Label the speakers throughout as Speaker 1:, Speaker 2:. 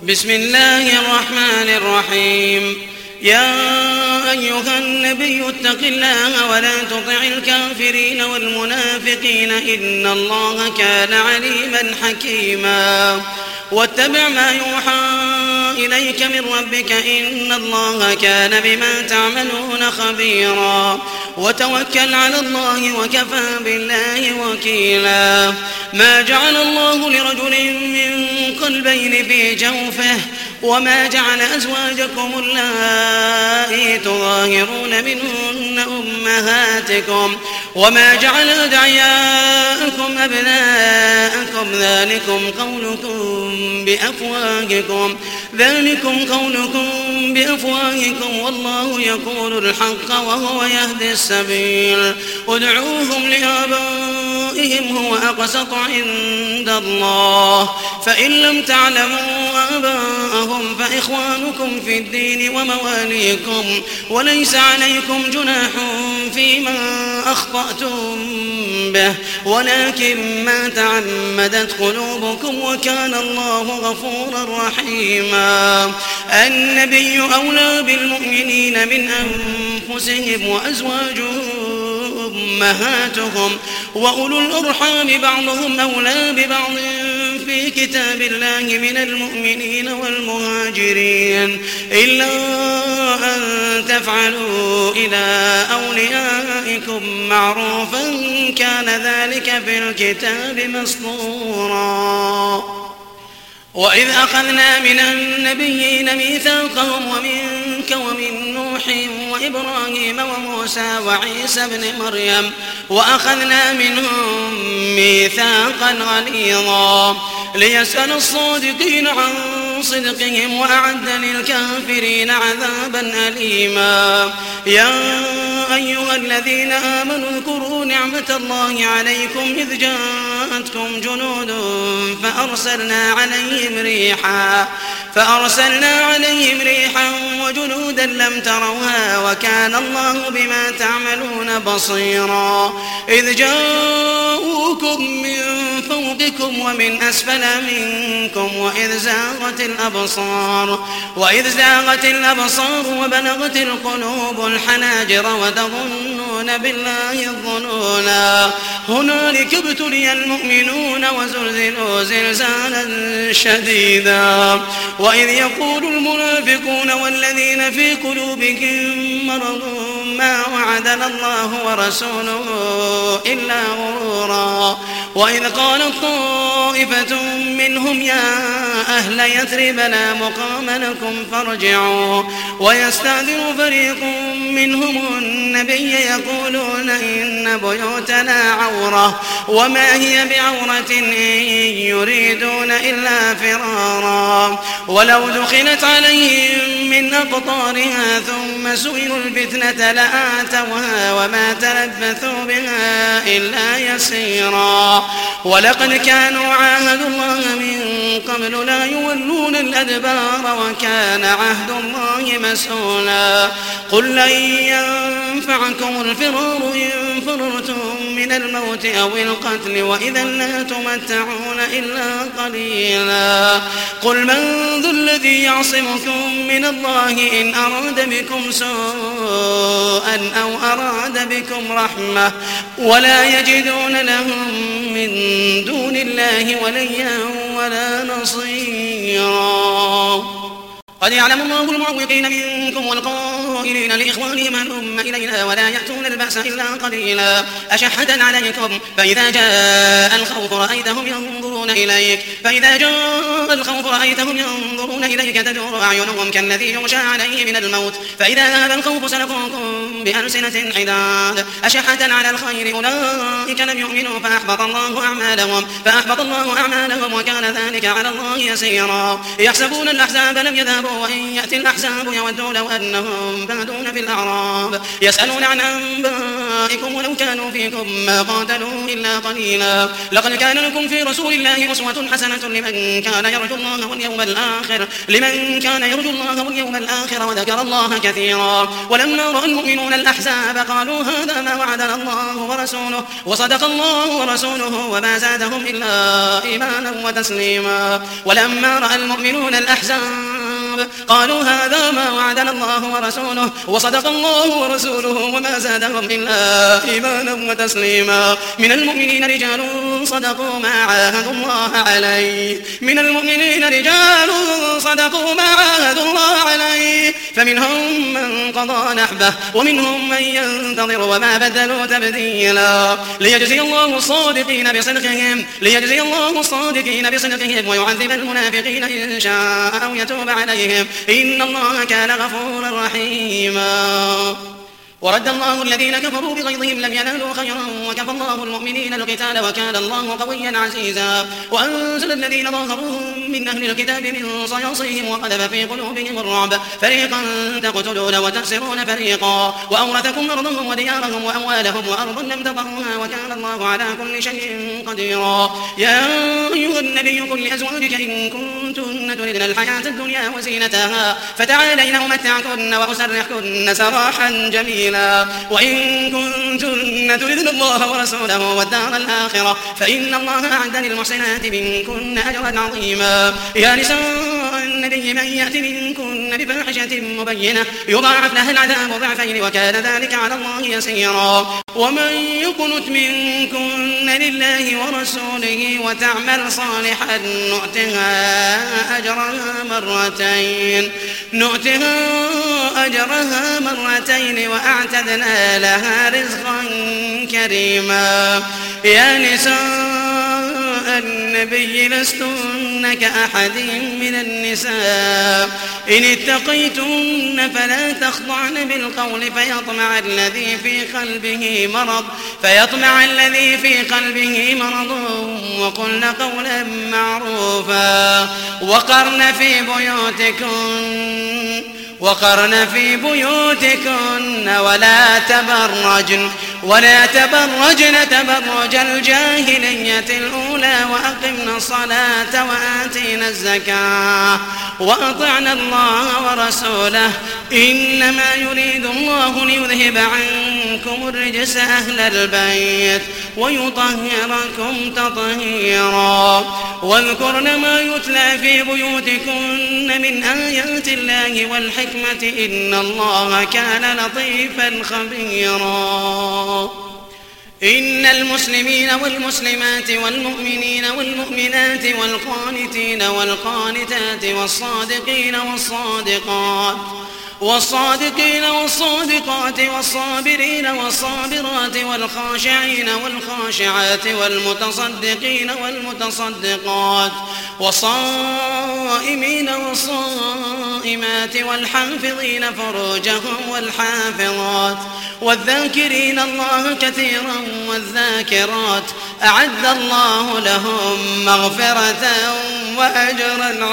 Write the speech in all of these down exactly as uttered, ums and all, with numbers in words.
Speaker 1: بسم الله الرحمن الرحيم. يا أيها النبي اتق الله ولا تطع الكافرين والمنافقين إن الله كان عليما حكيما. واتبع ما يوحى إليك من ربك إن الله كان بما تعملون خبيرا. وتوكل على الله وكفى بالله وكيلا. ما جعل الله لرجل من قلبين في جوفه وما جعل أزواجكم اللائي تظاهرون منهن أمهاتكم وما جعل أدعياءكم أبناءكم ذلكم قولكم بأفواهكم ذلكم قولكم بأفواهكم والله يقول الحق وهو يهدي السبيل. ادعوهم لآبائهم هو أقسط عند الله فإن لم تعلموا آباءهم فإخوانكم في الدين ومواليكم وليس عليكم جناح فيما أخطأتم به ولكن ما تعمدت قلوبكم وكان الله غفورا رحيما. النبي أولى بالمؤمنين من أنفسهم وأزواجهم أمهاتهم وأولو الأرحام بعضهم أولى ببعض في كتاب الله من المؤمنين والمهاجرين إلا أن تفعلوا إلى أوليائكم معروفا كان ذلك في الكتاب مسطورا. وإذ أخذنا من النبيين ميثاقهم ومنك ومن نوح وإبراهيم وموسى وعيسى بن مريم وأخذنا منهم ميثاقا غليظا ليسأل الصادقين عن صدقهم وأعد للكافرين عذابا أليما. يا أيها الذين آمنوا اذكروا نعمة الله عليكم إذ جاءتكم جنود فأرسلنا عليهم ريحا فأرسلنا عليهم ريحا وجنودا لم تروها وكان الله بما تعملون بصيرا. إذ جاءوكم من فوقكم ومن أسفل منكم وإذ زاغت الأبصار وإذ زاغت الأبصار وبلغت القلوب الحناجر وتظنون بالله الظنونا هنالك ابتلي المؤمنون وزلزلوا زلزالا شديدا. وإذ يقول المنافقون والذين في قلوبهم مرض ما وعدنا الله ورسوله إلا غرورا. وإذ قالت طائفة منهم يا أهل يثرب لا مقام لكم فارجعوا ويستأذن فريق منهم النبي يقولون إن بيوتنا عورة وما هي بعورة إن يريدون إلا فرارا. ولو دخلت عليهم من أقطارها ثم سئلوا الفتنة لآتوها وما تلبثوا بها إلا يسيرا. ولقد كانوا عاهدوا الله من قبل لا يولون الأدبار وكان عهد الله مسؤولا. قل لن ينفعكم الفرار إن فررتم من الموت أو القتل وإذا لا تمتعون إلا قليلا. قل من ذو الذي يعصمكم من الله إن أراد بكم سوءا أو أراد بكم رحمة ولا يجدون لهم من دون الله وليا ولا نصيرا. قد يعلم الله المعوقين منكم والقائلين لإخوانهم هلم إلينا ولا يأتون البأس إلا قليلا أشحة عليكم فإذا جاء الخوف رأيتهم ينظرون إليك فإذا جاء الخوف رأيتهم ينظرون إليك تدور أعينهم كالذي يغشى عليه من الموت فإذا ذهب الخوف سلقوكم بألسنة حداد أشحة على الخير أولئك لم يؤمنوا فأحبط الله أعمالهم فأحبط الله أعمالهم وكان ذلك على الله يسيرا. يحسبون الأحزاب لم يذهبوا وإن يأتي الأحزاب يودوا لو أنهم بادون في الأعراب يسألون عن أنبائكم أولئكم ولو كانوا فيكم ما قاتلوا إلا قليلا لقد كان لكم في رسول الله أسوة حسنة لمن كان يرجو الله واليوم الآخر لمن كان يرجو الله واليوم الآخر وذكر الله كثيرا ولما رأى المؤمنون الأحزاب قالوا هذا ما وعدنا الله ورسوله وصدق الله ورسوله وما زادهم إلا إيمانا وتسليما ولما رأى المؤمنون الأحزاب قالوا هذا ما وعدنا الله ورسوله وصدق الله ورسوله وما زادهم إلا إيمانا وتسليما من المؤمنين رجال صدقوا ما عاهدوا الله عليه من المؤمنين رجال صدقوا ما عاهدوا الله عليه فمنهم من قضى نحبه ومنهم من ينتظر وما بدلوا تبديلا ليجزي الله الصادقين بصدقهم ليجزي الله الصادقين بصدقهم ويعذب المنافقين إن شاء أو يتوب عليهم إن الله كان غفورا رحيما ورد الله الذين كفروا بغيظهم لم ينالوا خيرا وكفى الله المؤمنين القتال وكان الله قويا عزيزا وأنزل الذين ظاهروهم من أهل الكتاب من صياصيهم وقذف في قلوبهم الرعب فريقا تقتلون وتأسرون فريقا وأورثكم أرضهم وديارهم وأموالهم وأرضا لم تطئوها وكان الله على كل شيء قديرا يا أيها النبي قل لأزواجك إن كنتن تردن الحياة الدنيا وزينتها فتعالين أمتعكن وأسرحكن سراحا جميلا وإن كنتن تردن الله ورسوله والدار الآخرة فإن الله أعد للمحسنات منكن أجرا عظيما يا نساء النبي من يأت منكن بفاحشة مبينة يضاعف لها العذاب ضعفين وكان ذلك على الله يسيرا ومن يقنت منكن لله ورسوله وتعمل صالحا نؤتها أجرها مرتين نؤتها أجرها مرتين وأعتدنا لها رزقا كريما يا نساء النبي لستن كأحد من النساء إن اتقيتن فلا تخضعن بالقول فيطمع الذي في قلبه مرض فيطمع الذي في قلبه مرض وقلن قولا معروفا وقرن في بيوتكن وقرن في بيوتكن ولا تبرجن ولا تبرجن تبرج الجاهلية الأولى وأقمنا الصلاة وآتينا الزكاة وأطعنا الله ورسوله إنما يريد الله ليذهب عنكم الرجس أهل البيت ويطهركم تطهيرا واذكرن ما يتلى في بيوتكن من آيات الله والحكمة إن الله كان لطيفا خبيرا إن المسلمين والمسلمات والمؤمنين والمؤمنات والقانتين والقانتات والصادقين والصادقات والصادقين والصادقات والصابرين والصابرات والخاشعين والخاشعات والمتصدقين والمتصدقات والصائمين والصائمات والحافظين فروجهم والحافظات والذاكرين الله كثيرا والذاكرات أعد الله لهم مغفرة وأجرا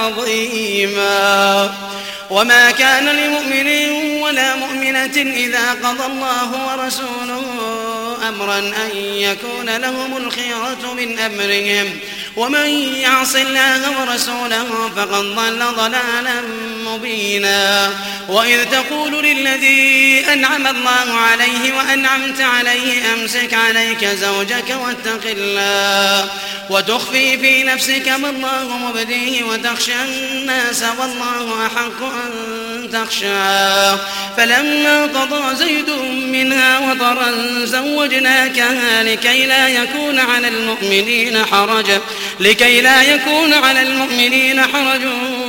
Speaker 1: عظيما وما كان لمؤمن ولا مؤمنة إذا قضى الله ورسوله أمرا أن يكون لهم الخيرة من أمرهم ومن يعص الله ورسوله فقد ضل ضلالا مبينا وإذ تقول للذي أنعم الله عليه وأنعمت عليه أمسك عليك زوجك واتق الله وتخفي في نفسك ما الله مبديه وتخشى الناس والله أحق أن تخشاه فلما قضى زيد منها وطرا زوجناكها لكي لا يكون على المؤمنين حرج لكي لا يكون على المؤمنين حرج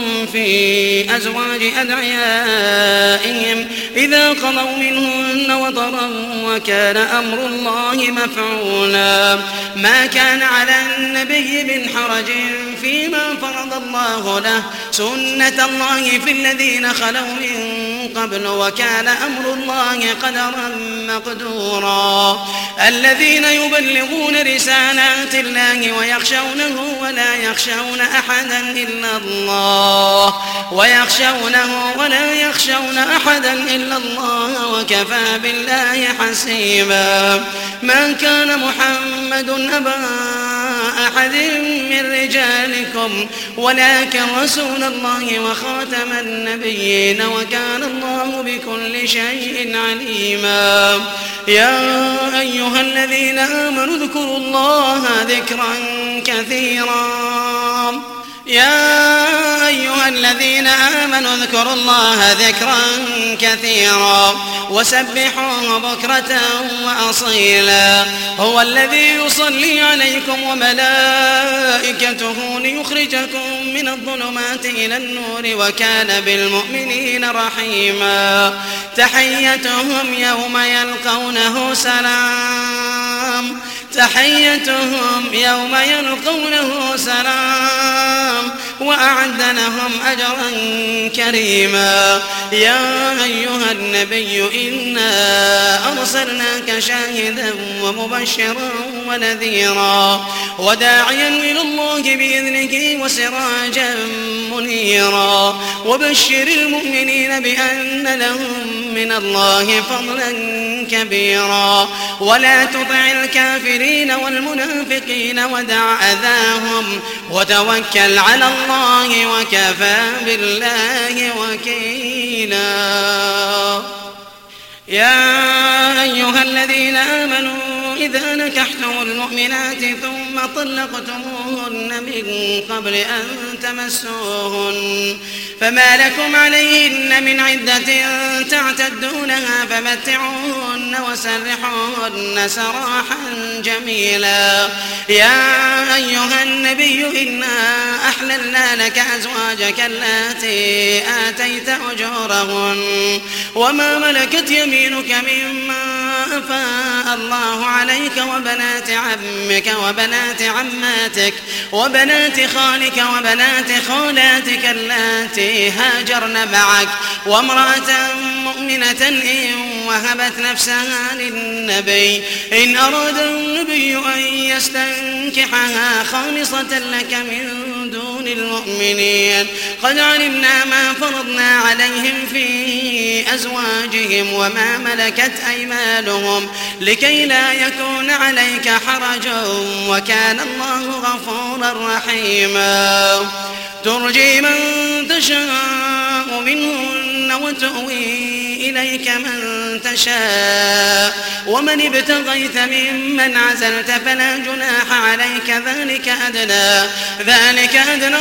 Speaker 1: في أزواج أدعيائهم إذا قضوا منهن وطرا وكان أمر الله مفعولا ما كان على النبي من حرج فيما فرض الله له سنة الله في الذين خلوا من قبل وكان أمر الله قدرا مقدورا الذين يبلغون رسالات الله ويخشونه ولا يخشون أحدا إلا الله ويخشونه ولا يخشون أحدا إلا الله وكفى بالله حسيبا ما كان محمد أبا أحد من رجالكم ولكن رسول الله وخاتم النبيين وكان الله بكل شيء عليما يا أيها الذين آمنوا اذكروا الله ذكرا كثيرا يا أيها الذين آمنوا اذكروا الله ذكرا كثيرا وسبحوه بكرة وأصيلا هو الذي يصلي عليكم وملائكته ليخرجكم من الظلمات إلى النور وكان بالمؤمنين رحيما تحيتهم يوم يلقونه سلام تحيتهم يوم يلقونه سلام وأعد لهم أجرا كريما يا أيها النبي إنا أرسلناك شاهدا ومبشرا ونذيرا وداعيا إلى الله بإذنه وسراجا منيرا وبشر المؤمنين بأن لهم من الله فضلا كبيرا ولا تطع الكافرين والمنافقين ودع أذاهم وتوكل على الله وكفى بالله وكيلا يا أيها الذين آمنوا إذا نكحتم المؤمنات ثم طلقتموهن من قبل أن تمسوهن فما لكم عليهن من عدة تعتدونها فمتعوهن وسرحوهن سراحا جميلا يا أيها النبي إنا أحللنا لك أزواجك اللاتي آتيت أجورهن وما ملكت يمينك مما أفاء الله عليك وبنات عمك وبنات عماتك وبنات خالك وبنات خالاتك اللاتي هاجرن معك وامرأة مؤمنة إن وهبت نفسها للنبي إن أراد النبي أن يستنكحها خالصة لك من دون المؤمنين قد علمنا ما فرضنا عليهم في أزواجهم وما ملكت أيمانهم لكي لا يكون عليك حرج وكان الله غفورا رحيما ترجي من تشاء منهن وتؤوي إليك من تشاء ومن ابتغيت ممن عزلت فلا جناح عليك ذلك أدنى ذلك أدنى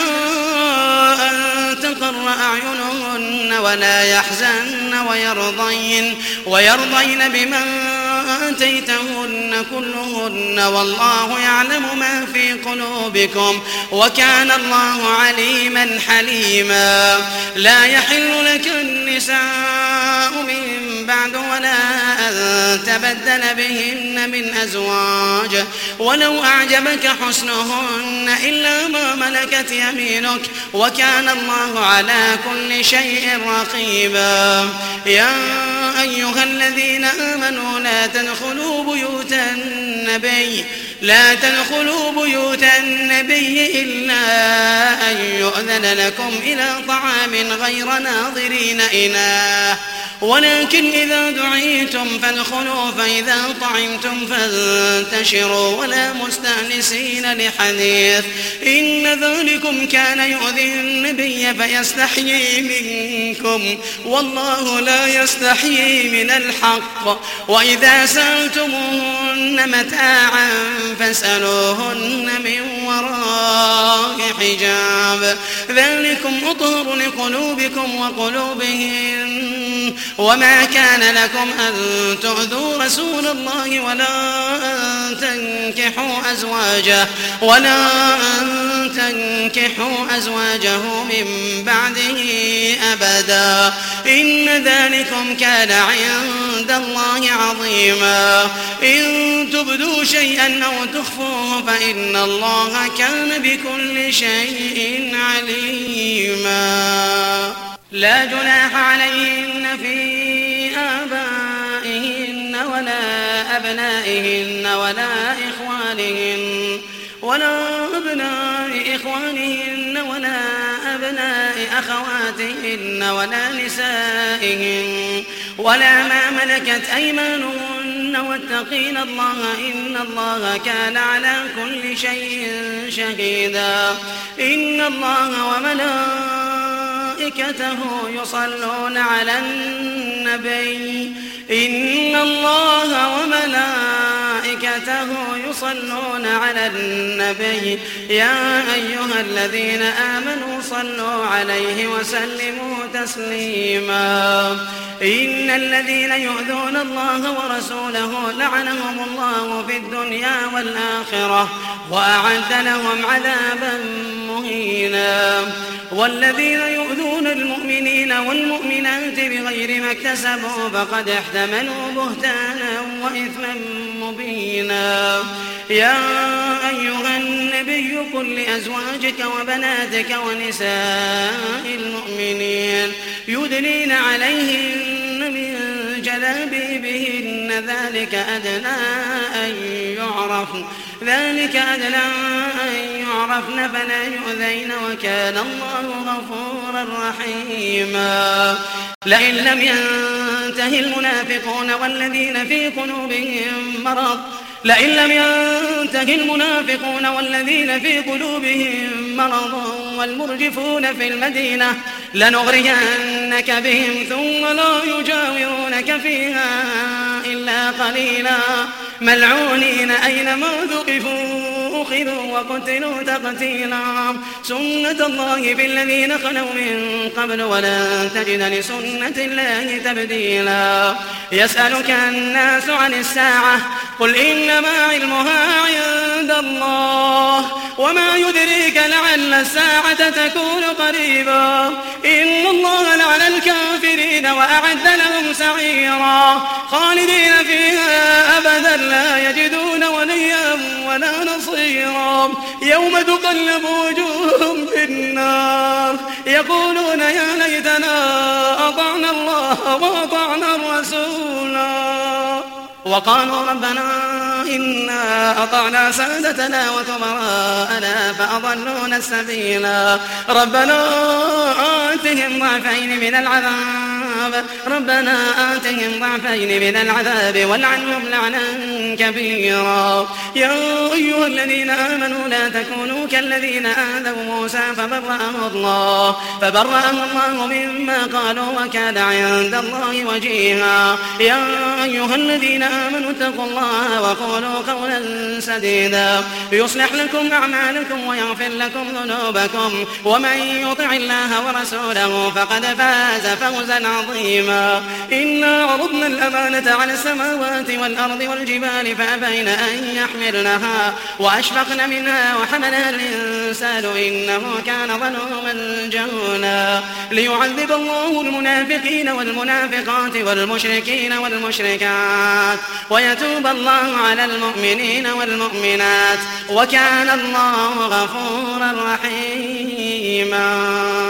Speaker 1: أن تقر أعينهن ولا يحزن ويرضين ويرضين بمن آتيتهن كلهن والله يعلم ما في قلوبكم وكان الله عليما حليما لا يحل لك النساء من بعد ولا أن تبدل بهن من أزواج ولو أعجبك حسنهن إلا ما ملكت يمينك وكان الله على كل شيء رقيبا يا أيها الذين آمنوا لا تدخلوا بيوت النبي لا تدخلوا بيوت النبي إلا أن يؤذن لكم إلى طعام غير ناظرين إناه ولكن إذا دعيتم فادخلوا فإذا طعمتم فانتشروا ولا مستأنسين لحديث إن ذلكم كان يؤذي النبي فيستحيي منكم والله لا يستحيي من الحق وإذا سألتموهن متاعا فاسألوهن من وراء حجاب ذلكم أطهر لقلوبكم وقلوبهن وما كان لكم أن تؤذوا رسول الله ولا أن تنكحوا أزواجه ولا أن تنكحوا أزواجه من بعده أبدا إن ذلكم كان عند الله عظيما إن تبدوا شيئا أو تخفوه فإن الله كان بكل شيء عليما لا جناح عليهن في آبائهن ولا أبنائهن ولا إخوانهن ولا أبناء إخوانهن ولا أبناء أخواتهن ولا نسائهن ولا ما ملكت أيمانهن واتقين الله إن الله كان على كل شيء شهيدا إن الله وملائكته يصلون على النبي إن الله وملائكته يصلون على النبي يا أيها الذين آمنوا صلوا عليه وسلموا تسليما إن الذين يؤذون الله ورسوله لعنهم الله في الدنيا والآخرة وأعد لهم عذابا مهينا والذين يؤذون المؤمنين والمؤمنات بغير ما اكتسبوا فقد احتملوا بهتانا وإثما مبينا يا أيها النبي قل لأزواجك وبناتك ونساء المؤمنين يدنين عليهن من جلابيبهن ذلك أدنى أن يعرفن ذلك أدنى أن يعرفن فلا يؤذين وكان الله غفورا رحيما لئن لم ينته المنافقون والذين في قلوبهم مرض لئن لم ينته المنافقون والذين في قلوبهم مرض والمرجفون في المدينة لنغرينك بهم ثم لا يجاورونك فيها إلا قليلا ملعونين أينما ثقفوا أخذوا وقتلوا تقتيلا سنة الله في الذين خلوا من قبل ولن تجد لسنة الله تبديلا يسألك الناس عن الساعة قل إنما علمها عند الله وما يدريك لعل الساعة تكون قريبا إن الله لعن الكافرين وأعد لهم سعيرا خالدين فيها أبدا لا يجدون وليا ولا نصيرا يوم تقلب وجوههم في النار يقولون يا ليتنا أطعنا الله وأطعنا الرسولا وقالوا ربنا إنا أطعنا سادتنا وكبراءنا فأضلونا السبيلا ربنا آتهم ضعفين من العذاب ربنا آتهم ضعفين من العذاب والعنهم لعنا كبيرا يا أيها الذين آمنوا لا تكونوا كالذين آذوا موسى فبرأه الله فبرأه الله مما قالوا وكان عند الله وجيها يا أيها الذين آمنوا اتقوا الله وقولوا قولا سديدا يصلح لكم أعمالكم ويغفر لكم ذنوبكم ومن يطع الله ورسوله فقد فاز فوزا عظيما إنا عرضنا الأمانة على السماوات والأرض والجبال فأبين أن يحملنها وأشفقن منها وحملها الإنسان إنه كان ظلوما جهولا ليعذب الله المنافقين والمنافقات والمشركين والمشركات ويتوب الله على المؤمنين والمؤمنات وكان الله غفورا رحيما